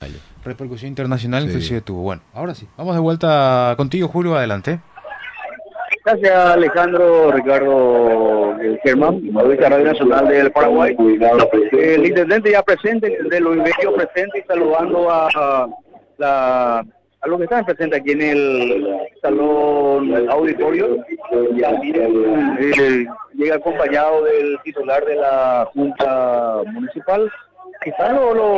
repercusión internacional Sí. inclusive tuvo. Bueno, ahora sí, vamos de vuelta contigo, Julio, adelante. Gracias, Alejandro, Ricardo Germán, de Radio Nacional del Paraguay. El intendente ya presente, de Luis Bello presente y saludando a los que están presentes aquí en el salón auditorio. Llega acompañado del titular de la Junta Municipal. Están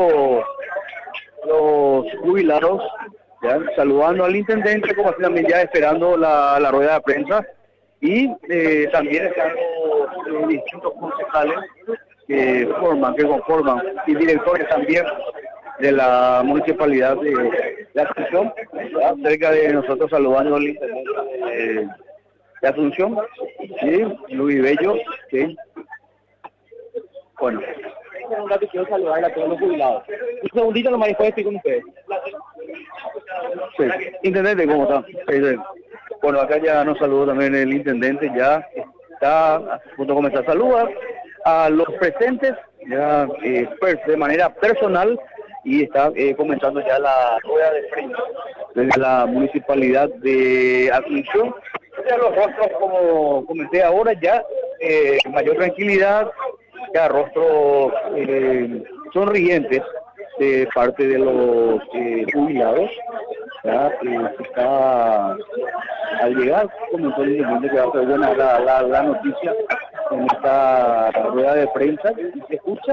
los jubilados, ya, saludando al intendente, como así también ya esperando la rueda de prensa, y también están los distintos concejales que conforman, y directores también de la municipalidad de Asunción, ya, cerca de nosotros, saludando al intendente de Asunción, y Luis Bello, sí. Bueno. Un rato quiero saludar a todos los jubilados. Un segundito nomás después estoy con ustedes. Sí. Intendente, ¿cómo está? Bueno, acá ya nos saludó también el intendente, ya está a punto de comenzar. Saluda a los presentes ya de manera personal, y está comenzando ya la rueda de prensa desde la municipalidad de Asunción. Ya los rostros, como comenté ahora, ya mayor tranquilidad, ya rostros sonrientes de parte de los jubilados. Ya está al llegar, comentó el intendente que va a ser buena la noticia en esta rueda de prensa, y se escucha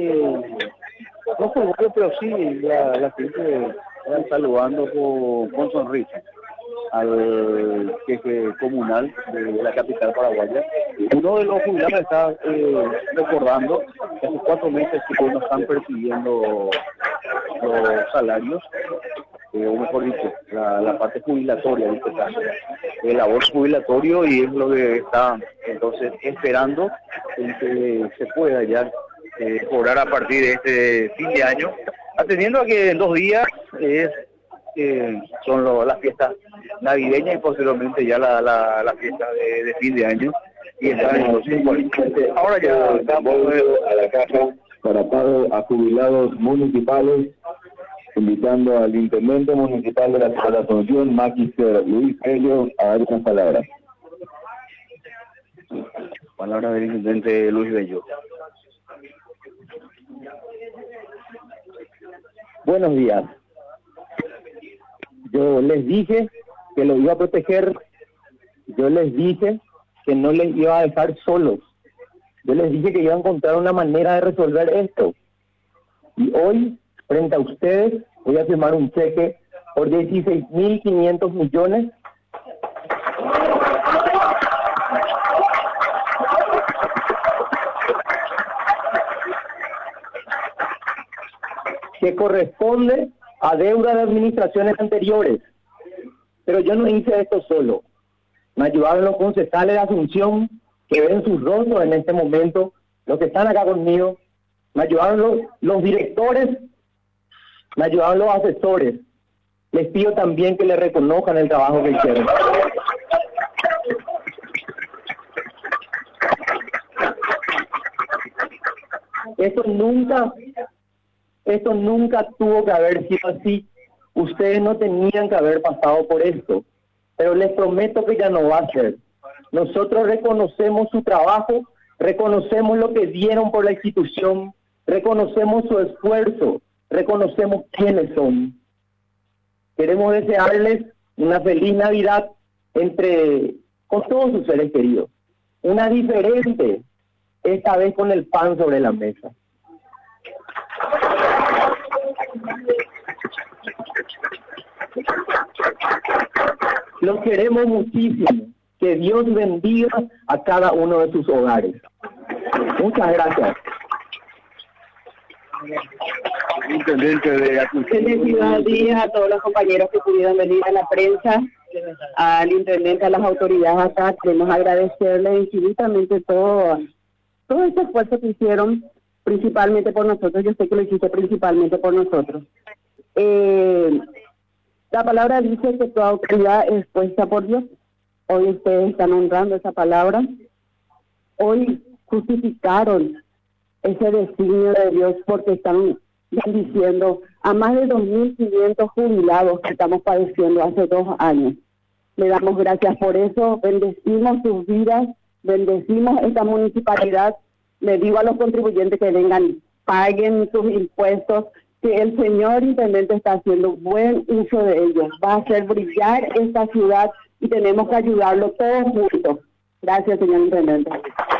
no por golpe, pero sí la gente está saludando con sonrisa al jefe comunal de la capital paraguaya. Uno de los jubilados está recordando que hace 4 meses que no están percibiendo los salarios, o mejor dicho, la parte jubilatoria, en este caso, el abono jubilatorio, y es lo que está entonces esperando en que se pueda ya cobrar a partir de este fin de año, atendiendo a que en 2 días son las fiestas navideñas y posteriormente ya la fiesta de fin de año, y está entonces, bueno, ahora ya vamos a la caja para pago a jubilados municipales, invitando al intendente municipal de la ciudad de Asunción, Magister Luis Bello, a dar unas palabras. Palabra del intendente Luis Bello. Buenos días. Yo les dije que los iba a proteger, yo les dije que no les iba a dejar solos, yo les dije que iba a encontrar una manera de resolver esto. Y hoy, frente a ustedes, voy a firmar un cheque por 16.500 millones que corresponde a deuda de administraciones anteriores. Pero yo no hice esto solo. Me ayudaron los concejales de Asunción, que ven sus rostros en este momento, los que están acá conmigo. Me ayudaron los directores, me ayudaron los asesores. Les pido también que le reconozcan el trabajo que hicieron. Esto nunca tuvo que haber sido así. Ustedes no tenían que haber pasado por esto. Pero les prometo que ya no va a ser. Nosotros reconocemos su trabajo, reconocemos lo que dieron por la institución, reconocemos su esfuerzo, reconocemos quiénes son. Queremos desearles una feliz Navidad con todos sus seres queridos. Una diferente, esta vez con el pan sobre la mesa. Los queremos muchísimo. Que Dios bendiga a cada uno de sus hogares. Muchas gracias. Intendente de Asunción. Felicidades días a todos los compañeros que pudieron venir a la prensa, al intendente, a las autoridades acá. Queremos agradecerles infinitamente todo este esfuerzo que hicieron, principalmente por nosotros. Yo sé que lo hiciste principalmente por nosotros. La palabra dice que toda autoridad es puesta por Dios. Hoy ustedes están honrando esa palabra. Hoy justificaron ese designio de Dios porque están bendiciendo a más de 2.500 jubilados que estamos padeciendo hace 2 años. Le damos gracias por eso, bendecimos sus vidas, bendecimos esta municipalidad. Le digo a los contribuyentes que vengan, paguen sus impuestos, que el señor intendente está haciendo buen uso de ellos. Va a hacer brillar esta ciudad y tenemos que ayudarlo todos juntos. Gracias, señor intendente.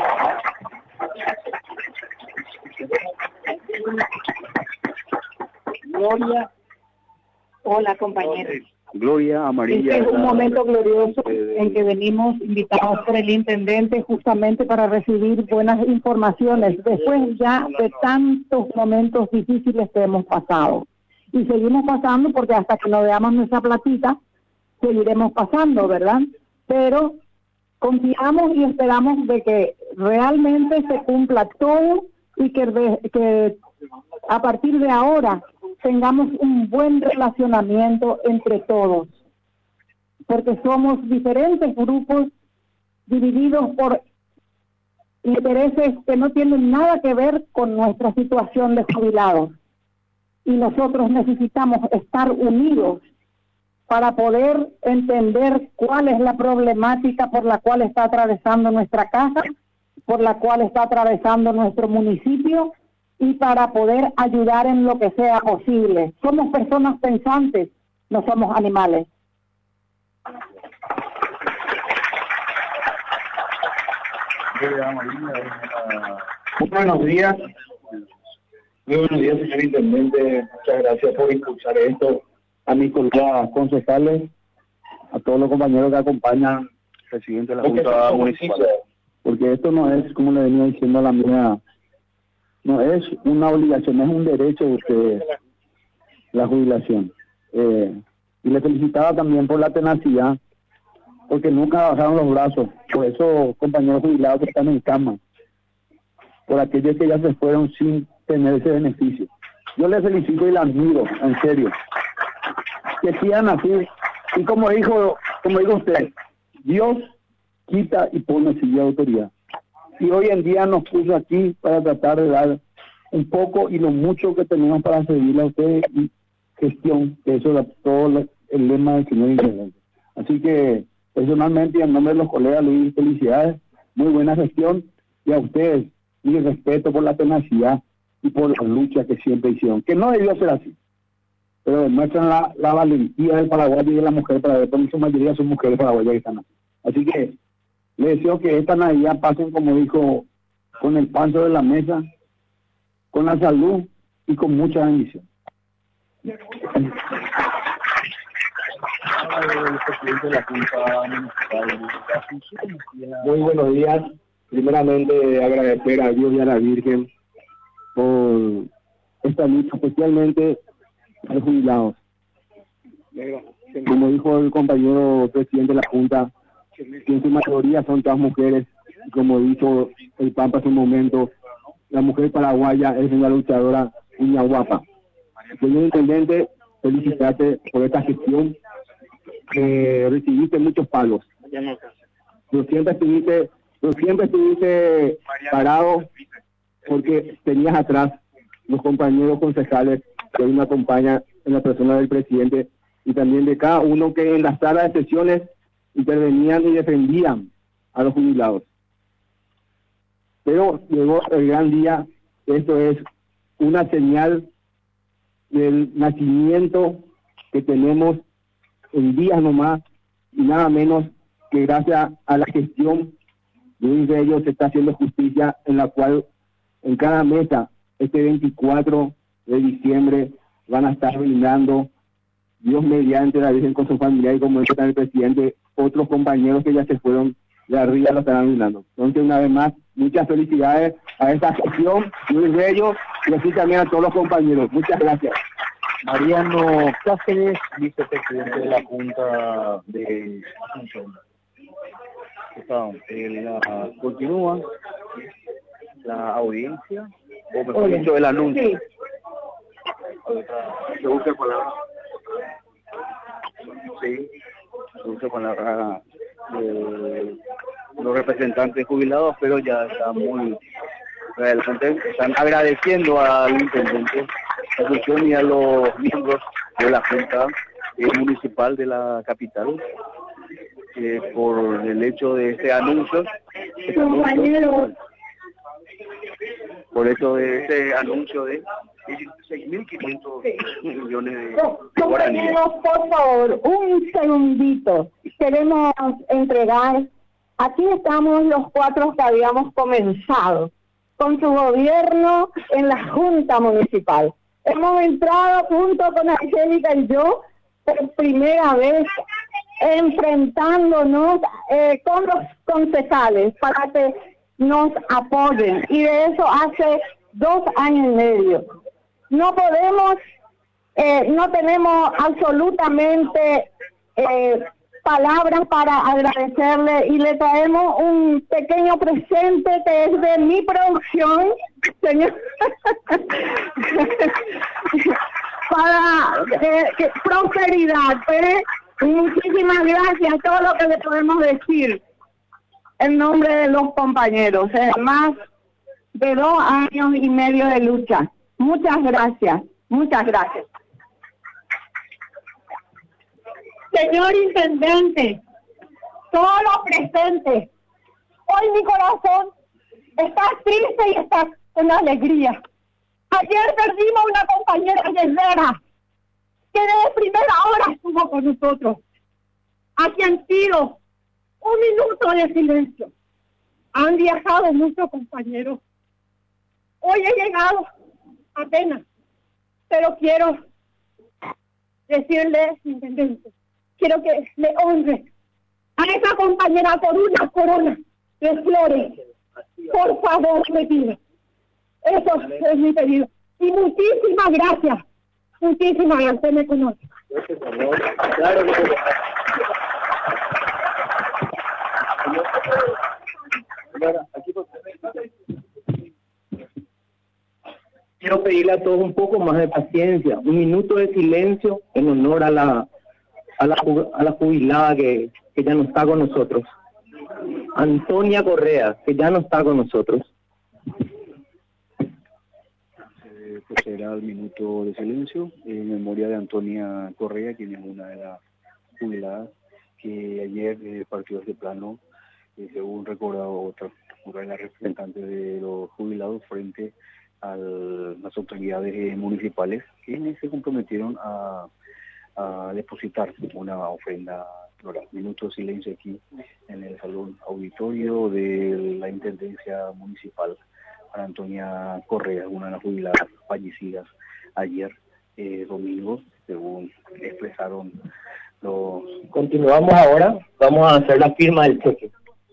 Gloria. Hola, compañeros. Gloria Amarilla. Este es un momento glorioso en que venimos invitados por el intendente justamente para recibir buenas informaciones después ya de tantos momentos difíciles que hemos pasado. Y seguimos pasando porque hasta que no veamos nuestra platita, seguiremos pasando, ¿verdad? Pero confiamos y esperamos de que realmente se cumpla todo y que a partir de ahora tengamos un buen relacionamiento entre todos, porque somos diferentes grupos divididos por intereses que no tienen nada que ver con nuestra situación de jubilados, y nosotros necesitamos estar unidos para poder entender cuál es la problemática por la cual está atravesando nuestra casa, por la cual está atravesando nuestro municipio, y para poder ayudar en lo que sea posible. Somos personas pensantes, no somos animales. Muy buenos días. Muy buenos días, señor intendente. Muchas gracias por impulsar esto. A mis colegas concejales, a todos los compañeros que acompañan al presidente de la Junta Municipal. Porque esto no es, como le venía diciendo a la mía, no es una obligación, es un derecho de ustedes, la jubilación. Y le felicitaba también por la tenacidad, porque nunca bajaron los brazos. Por eso, compañeros jubilados que están en cama, por aquellos que ya se fueron sin tener ese beneficio. Yo les felicito y les admiro, en serio. Que sigan así. Y como dijo usted, Dios quita y pone silla de autoridad. Y hoy en día nos puso aquí para tratar de dar un poco y lo mucho que tenemos para servirle a ustedes y gestión, que eso es todo el lema del señor intendente. Así que, personalmente, y en nombre de los colegas, Luis, felicidades, muy buena gestión, y a ustedes, mi respeto por la tenacidad y por la lucha que siempre hicieron, que no debió ser así, pero demuestran la valentía del paraguayo y de la mujer paraguaya, porque su mayoría son mujeres paraguayas que están aquí. Así que, les deseo que esta Navidad pasen, como dijo, con el pan sobre la mesa, con la salud y con mucha bendición. Muy buenos días. Primeramente, agradecer a Dios y a la Virgen por esta lucha, especialmente a los jubilados. Como dijo el compañero presidente de la Junta, que en su mayoría son todas mujeres, y como dijo el Pampa hace un momento, la mujer paraguaya es una luchadora, una guapa. Señor intendente, felicitarte por esta gestión, que recibiste muchos palos, pero siempre estuviste parado, porque tenías atrás los compañeros concejales que hoy me acompañan en la persona del presidente, y también de cada uno que en las salas de sesiones intervenían y defendían a los jubilados. Pero llegó el gran día. Esto es una señal del nacimiento que tenemos en días nomás, y nada menos que gracias a la gestión de Luis Bello se está haciendo justicia, en la cual en cada mesa este 24 de diciembre van a estar brindando, Dios mediante, la Virgen con su familia, y como dice el presidente, otros compañeros que ya se fueron de arriba lo estarán brindando. Entonces, una vez más, muchas felicidades a esta gestión, Luis Bello, y así también a todos los compañeros. Muchas gracias. Mariano Cáceres, vicepresidente de la Junta de Asunción. Continúa la audiencia, o mejor dicho, el anuncio. Sí. Se usa palabra. Sí, se usa palabra los representantes jubilados, pero ya están muy adelante, están agradeciendo al intendente Asunción y a los miembros de la Junta Municipal de la capital por el hecho de este anuncio. Por eso de este anuncio de 6.500 millones de guaraníes. Por favor, un segundito. Queremos entregar, aquí estamos los 4 que habíamos comenzado con su gobierno en la Junta Municipal. Hemos entrado junto con Angélica y yo por primera vez enfrentándonos con los concejales para que nos apoyen, y de eso hace 2 años y medio. No podemos, no tenemos absolutamente palabras para agradecerle, y le traemos un pequeño presente que es de mi producción, señor, para prosperidad. Muchísimas gracias, todo lo que le podemos decir en nombre de los compañeros, más de 2 años y medio de lucha. Muchas gracias, muchas gracias. Señor Intendente, todos los presentes, hoy mi corazón está triste y está con alegría. Ayer perdimos una compañera guerrera que desde primera hora estuvo con nosotros, a quien pido un minuto de silencio. Han viajado muchos compañeros. Hoy he llegado apenas, pero quiero decirle, intendente, quiero que le honre a esa compañera con una corona de flores. Por favor, me pido. Eso es mi pedido. Y muchísimas gracias. Muchísimas gracias, usted me conoce. Claro que sí. Quiero pedirle a todos un poco más de paciencia, un minuto de silencio en honor a la jubilada que ya no está con nosotros, Antonia Correa, que ya no está con nosotros. Procederá el minuto de silencio en memoria de Antonia Correa, quien es una de las jubiladas que ayer partió de este plano, según recordado otra de las representantes de los jubilados frente a las autoridades municipales, quienes se comprometieron a depositar una ofrenda floral. Minuto de silencio aquí en el salón auditorio de la Intendencia Municipal para Antonia Correa, una de las jubiladas fallecidas ayer domingo, según expresaron los... Continuamos ahora, vamos a hacer la firma del cheque.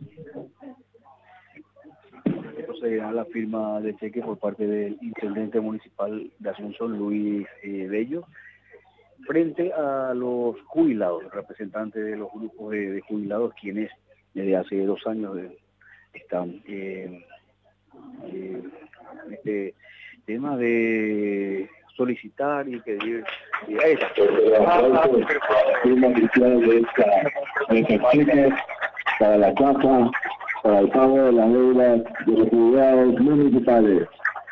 Procederá la firma de cheque por parte del Intendente Municipal de Asunción, Luis Bello, frente a los jubilados, representantes de los grupos de jubilados, quienes desde hace 2 años están en este tema de solicitar y pedir firma oficial de esta cheque para la caja, para el pago de las deudas de los jubilados municipales.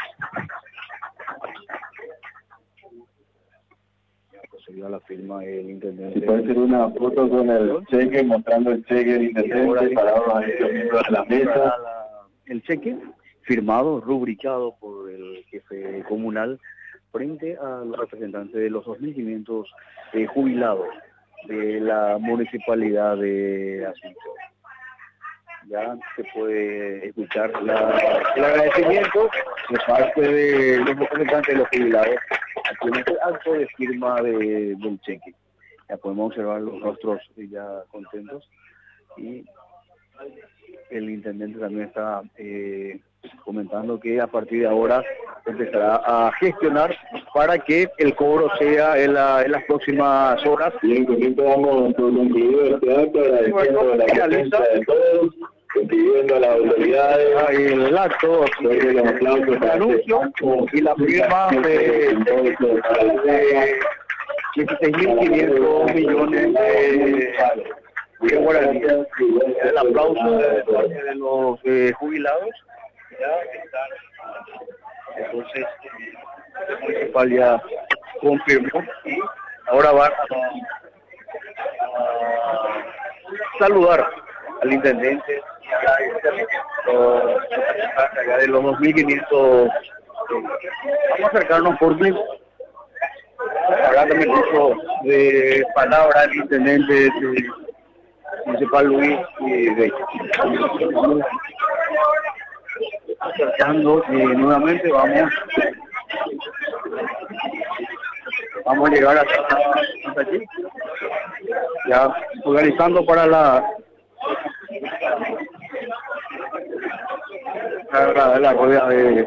Procedió a la firma del intendente. Si puede ser una foto con el cheque, mostrando el cheque del intendente, parados ahí los miembros de la mesa. El cheque firmado, rubricado por el jefe comunal, frente a los representantes de los 2.500 jubilados de la municipalidad de Asunción. Ya se puede escuchar el agradecimiento de parte de los representantes de los jubilados aquí en este acto de firma del cheque. Ya podemos observar los rostros ya contentos, y el intendente también está comentando que a partir de ahora empezará a gestionar para que el cobro sea en las próximas horas. Bien, con esto damos por concluido este acto, agradeciendo la presencia de todos, pidiendo a las autoridades el acto, los aplausos el anuncio y la firma de 16.500 millones de guaraníes. El aplauso de los jubilados. Ya están, entonces municipal ya confirmó. Ahora van a saludar al intendente de los 2.500. Vamos a acercarnos porque habrá también uso de palabra el intendente municipal Luis y de acercando nuevamente vamos a llegar hasta aquí, ya organizando para la rueda de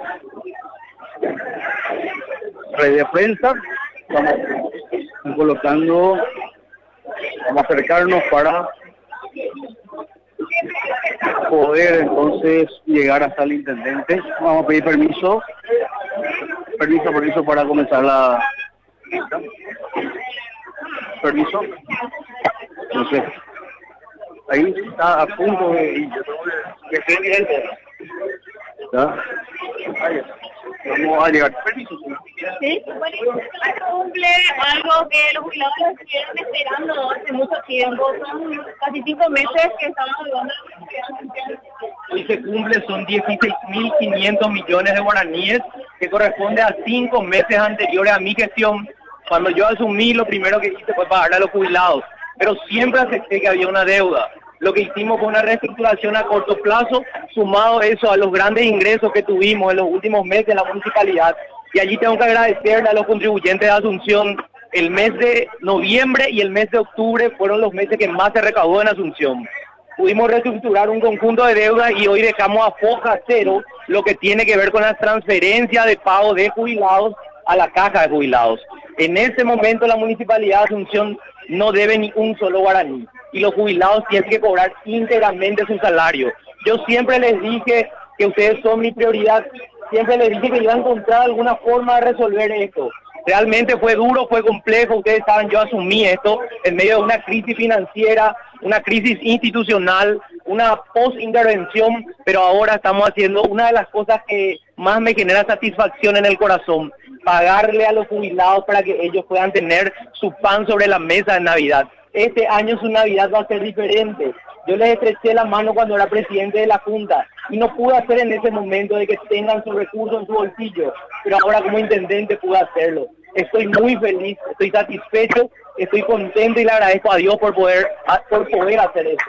prensa. Estamos colocando, vamos a acercarnos para poder entonces llegar hasta el intendente. Vamos a pedir permiso para comenzar la permiso. Entonces, ahí está a punto de ¿ya? Vamos a llegar. Permiso. Sí, bueno, cumple algo que los jubilados estuvieron esperando hace mucho tiempo. Son casi 5 meses que estamos ayudando a la sociedad. Hoy se cumple, son 16.500 millones de guaraníes, que corresponde a 5 meses anteriores a mi gestión. Cuando yo asumí, lo primero que hice fue pagarle a los jubilados, pero siempre acepté que había una deuda. Lo que hicimos fue una reestructuración a corto plazo, sumado eso a los grandes ingresos que tuvimos en los últimos meses en la municipalidad. Y allí tengo que agradecerle a los contribuyentes de Asunción. El mes de noviembre y el mes de octubre fueron los meses que más se recaudó en Asunción. Pudimos reestructurar un conjunto de deudas y hoy dejamos a foja cero lo que tiene que ver con la transferencia de pago de jubilados a la caja de jubilados. En este momento la municipalidad de Asunción no debe ni un solo guaraní y los jubilados tienen que cobrar íntegramente su salario. Yo siempre les dije que ustedes son mi prioridad, siempre les dije que iba a encontrar alguna forma de resolver esto. Realmente fue duro, fue complejo, ustedes saben, yo asumí esto en medio de una crisis financiera, una crisis institucional, una post-intervención, pero ahora estamos haciendo una de las cosas que más me genera satisfacción en el corazón, pagarle a los jubilados para que ellos puedan tener su pan sobre la mesa de Navidad. Este año su Navidad va a ser diferente. Yo les estreché la mano cuando era presidente de la Junta y no pude hacer en ese momento de que tengan sus recursos en su bolsillo, pero ahora como intendente pude hacerlo. Estoy muy feliz, estoy satisfecho, estoy contento y le agradezco a Dios por poder hacer eso.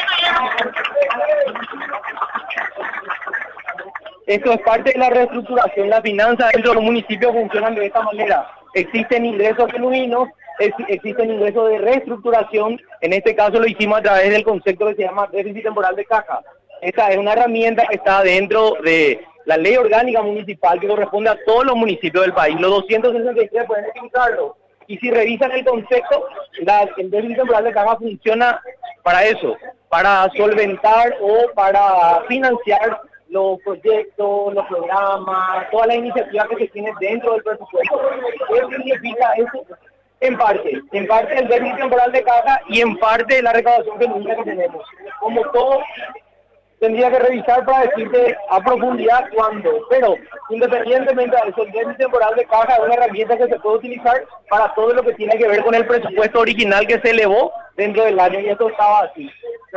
Esto es parte de la reestructuración. Las finanzas dentro de los municipios funcionan de esta manera. Existen ingresos genuinos, existen ingresos de reestructuración. En este caso lo hicimos a través del concepto que se llama déficit temporal de caja. Esta es una herramienta que está dentro de la ley orgánica municipal que corresponde a todos los municipios del país. Los 263 pueden utilizarlo. Y si revisan el concepto, el déficit temporal de caja funciona para eso, para solventar o para financiar los proyectos, los programas, todas las iniciativas que se tienen dentro del presupuesto. ¿Qué significa eso? En parte el déficit temporal de caja y en parte la recaudación genuina que tenemos. Como todo, tendría que revisar para decirte a profundidad cuándo, pero independientemente de eso, el déficit temporal de caja es una herramienta que se puede utilizar para todo lo que tiene que ver con el presupuesto original que se elevó dentro del año, y esto estaba así.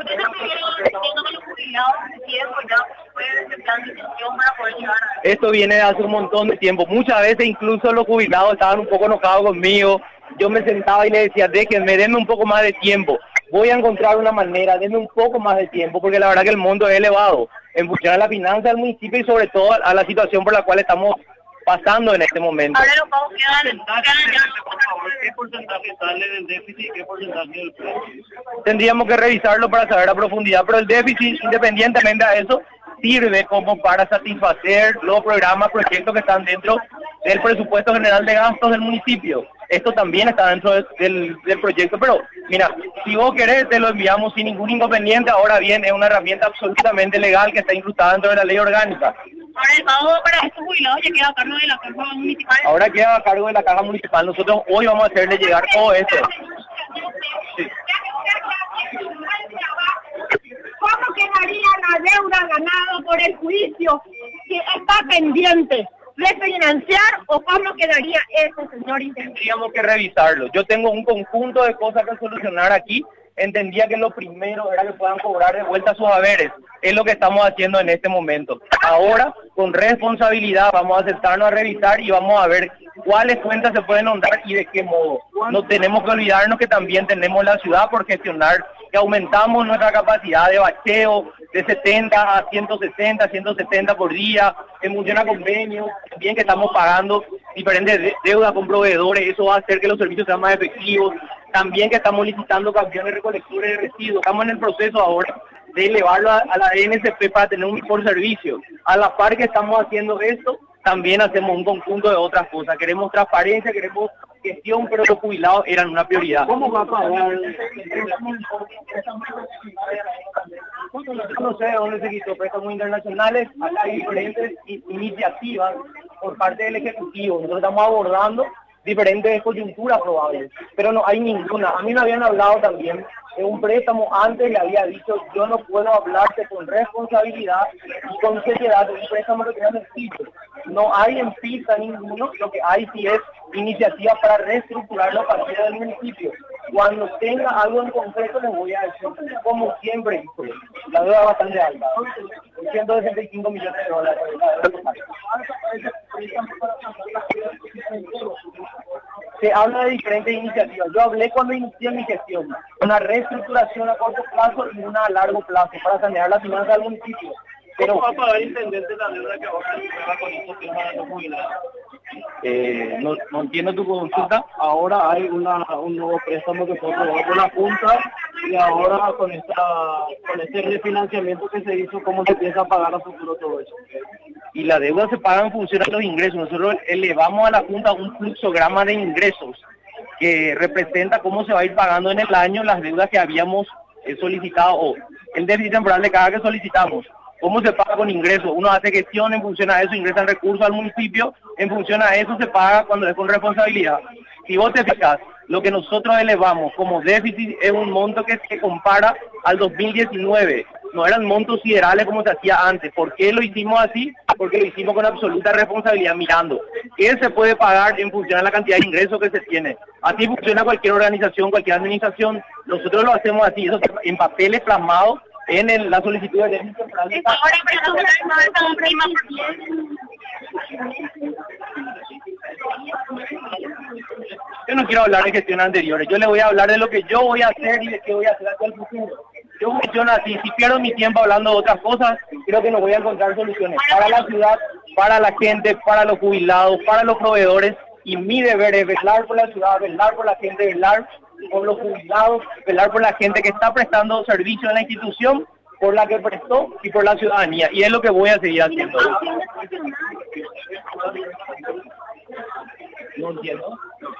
Esto viene de hace un montón de tiempo. Muchas veces incluso los jubilados estaban un poco enojados conmigo. Yo me sentaba y les decía, denme un poco más de tiempo. Voy a encontrar una manera, denme un poco más de tiempo, porque la verdad que el monto es elevado en función a la finanza del municipio y sobre todo a la situación por la cual estamos pasando en este momento. Ahora los pagos quedan ya. ¿Qué porcentaje sale del déficit y qué porcentaje del precio? Tendríamos que revisarlo para saber a profundidad, pero el déficit, independientemente de eso, sirve como para satisfacer los programas, proyectos que están dentro del presupuesto general de gastos del municipio. Esto también está dentro del proyecto, pero mira, si vos querés te lo enviamos sin ningún inconveniente. Ahora bien, es una herramienta absolutamente legal que está incrustada dentro de la ley orgánica. Ahora el pago para estos jubilados ya queda a cargo de la caja municipal. Ahora queda a cargo de la caja municipal. Nosotros hoy vamos a hacerle llegar todo esto. Sí. ¿Cómo quedaría la deuda ganada por el juicio que está pendiente? refinanciar o cómo quedaría eso, señor intendente? Tendríamos que revisarlo. Yo tengo un conjunto de cosas que solucionar aquí. Entendía que lo primero era que puedan cobrar de vuelta sus haberes. Es lo que estamos haciendo en este momento. Ahora, con responsabilidad, vamos a sentarnos a revisar y vamos a ver cuáles cuentas se pueden honrar y de qué modo. No tenemos que olvidarnos que también tenemos la ciudad por gestionar, que aumentamos nuestra capacidad de bacheo de 70 a 160, 170 por día, que funciona convenios, también que estamos pagando diferentes deudas con proveedores. Eso va a hacer que los servicios sean más efectivos. También que estamos licitando camiones recolectores de residuos. Estamos en el proceso ahora de elevarlo a la NSP para tener un mejor servicio. A la par que estamos haciendo esto, también hacemos un conjunto de otras cosas. Queremos transparencia, queremos gestión, pero los jubilados eran una prioridad. ¿Cómo va a pagar? No sé de dónde se quitó préstamos internacionales. Acá hay diferentes iniciativas por parte del Ejecutivo. Nosotros estamos abordando diferentes coyunturas probables, pero no hay ninguna. A mí me habían hablado también de un préstamo. Antes le había dicho, yo no puedo hablarte con responsabilidad y con seriedad de un préstamo que tenga sentido. No hay en pista ninguno. Lo que hay sí es iniciativa para reestructurar la partida del municipio. Cuando tenga algo en concreto les voy a decir, como siempre, la deuda es bastante alta, 165 millones de dólares. Se habla de diferentes iniciativas. Yo hablé cuando inicié mi gestión, una reestructuración a corto plazo y una a largo plazo para sanear las finanzas del municipio. Pero ¿cómo va a pagar el intendente la deuda que ahora se paga con estos temas de los jubilados? No entiendo tu consulta. Ahora hay un nuevo préstamo que fue aprobado por la Junta y ahora con este refinanciamiento que se hizo, ¿cómo se piensa pagar a futuro todo eso? Y la deuda se paga en función de los ingresos. Nosotros elevamos a la Junta un fluxograma de ingresos que representa cómo se va a ir pagando en el año las deudas que habíamos solicitado o el déficit temporal de cada que solicitamos. ¿Cómo se paga con ingresos? Uno hace gestión, en función a eso ingresan recursos al municipio, en función a eso se paga cuando es con responsabilidad. Si vos te fijas, lo que nosotros elevamos como déficit es un monto que se compara al 2019. No eran montos siderales como se hacía antes. ¿Por qué lo hicimos así? Porque lo hicimos con absoluta responsabilidad, mirando qué se puede pagar en función a la cantidad de ingresos que se tiene. Así funciona cualquier organización, cualquier administración. Nosotros lo hacemos así, eso en papeles plasmados en la solicitud de déficit temporal. Yo no quiero hablar de gestiones anteriores, yo le voy a hablar de lo que yo voy a hacer y de qué voy a hacer hacia el futuro. Yo gestiono así, si pierdo mi tiempo hablando de otras cosas, creo que no voy a encontrar soluciones para la ciudad, para la gente, para los jubilados, para los proveedores, y mi deber es velar por la ciudad, velar por la gente, velar por los jubilados, velar por la gente que está prestando servicio en la institución por la que prestó y por la ciudadanía, y es lo que voy a seguir haciendo. No entiendo.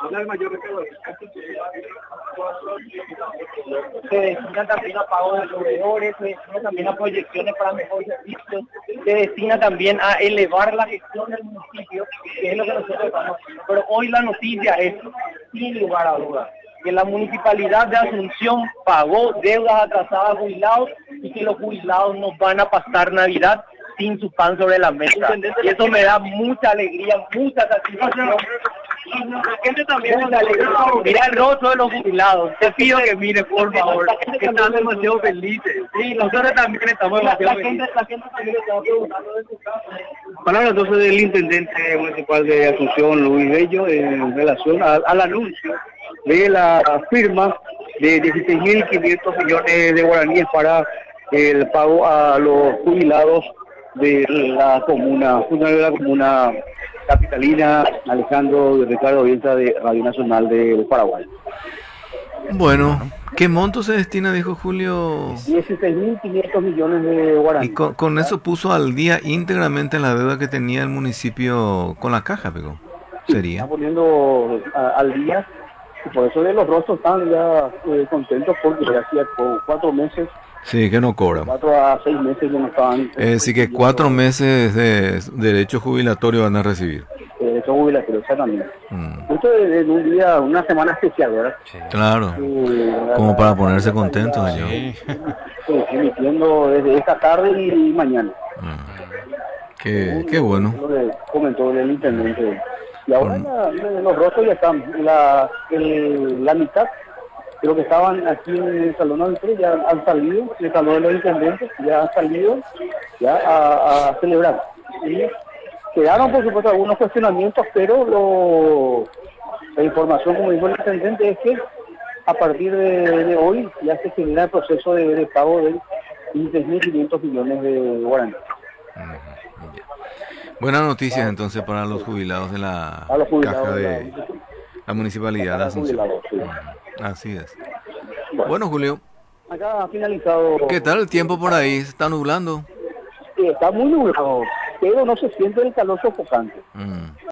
Se destina también a pago de proveedores, se destina también a proyecciones para mejores servicios, se destina también a elevar la gestión del municipio, que es lo que nosotros estamos haciendo. Pero hoy la noticia es, sin lugar a dudas, que la municipalidad de Asunción pagó deudas atrasadas a jubilados y que los jubilados nos van a pasar Navidad sin su pan sobre la mesa. Y eso me da mucha alegría, mucha satisfacción. La gente también mucha alegría. Mira el rostro de los jubilados. Te pido que mire, por favor, que están demasiado felices. Sí, nosotros también estamos demasiado felices. La gente también está preguntando de su casa. Palabras entonces del intendente municipal de Asunción, Luis Bello, en relación al anuncio de la firma de 16.500 millones de guaraníes para el pago a los jubilados de la comuna, funcionario de la comuna capitalina, Alejandro Ricardo Bielsa de Radio Nacional del Paraguay. Bueno, ¿qué monto se destina, dijo Julio? 16.500 millones de guaraníes. Y con eso puso al día íntegramente la deuda que tenía el municipio con la caja, pero sería. Está poniendo al día, y por eso de los rostros están ya contentos, porque ya hacía 4 meses. Sí, que no cobran. 4 a 6 meses ya no estaban. Así que 4 meses de derecho jubilatorio van a recibir. Derecho jubilatorio, exactamente. Esto en un día, una semana especial, ¿verdad? Sí. Claro, como para ponerse contentos allá. Sí, emitiendo desde esta tarde y mañana. Qué bueno. Lo que comentó el intendente. Y ahora los rostros ya están, la mitad de los que estaban aquí en el Salón Auditorio ya han salido, el Salón de los Intendentes ya han salido ya a celebrar. Y quedaron, por supuesto, algunos cuestionamientos, pero la información, como dijo el intendente, es que a partir de hoy ya se genera el proceso de pago de 3.500 millones de guaraníes. Buenas noticias entonces para los jubilados de la caja de la Municipalidad de Asunción. Así es. Bueno, Julio. Acá ha finalizado. ¿Qué tal el tiempo por ahí? ¿Se está nublando? Sí, está muy nublado, pero no se siente el calor sofocante.